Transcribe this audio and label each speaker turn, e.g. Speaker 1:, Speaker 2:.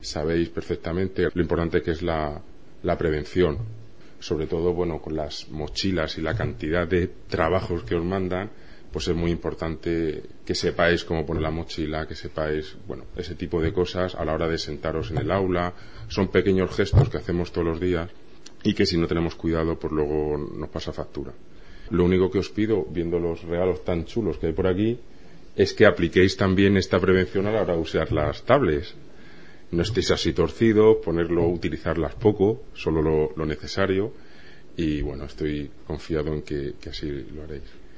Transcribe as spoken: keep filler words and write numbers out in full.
Speaker 1: Sabéis perfectamente lo importante que es la, la prevención, sobre todo, bueno, con las mochilas y la cantidad de trabajos que os mandan, pues es muy importante que sepáis cómo poner la mochila, que sepáis, bueno, ese tipo de cosas a la hora de sentaros en el aula. Son pequeños gestos que hacemos todos los días y que si no tenemos cuidado, pues luego nos pasa factura. Lo único que os pido, viendo los regalos tan chulos que hay por aquí, es que apliquéis también esta prevención a la hora de usar las tablets. No estéis así torcidos, ponerlo, utilizarlas poco, solo lo, lo necesario, y bueno, estoy confiado en que, que así lo haréis.